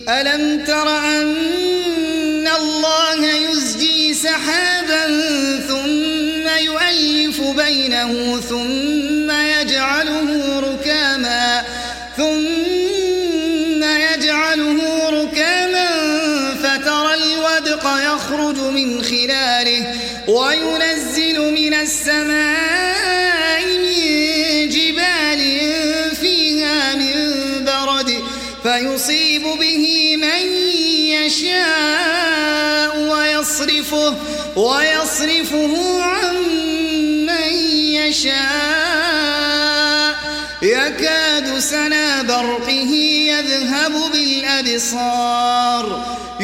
ألم تر أن الله يزجي سحابا ثم يؤلف بينه ثم يجعله ركاما فترى الودق يخرج من خلاله وينزل من السماء من جبال فيها من برد فيصيب به من يشاء ويصرفه عن من يشاء يكاد سنا برقه يذهب بالأبصار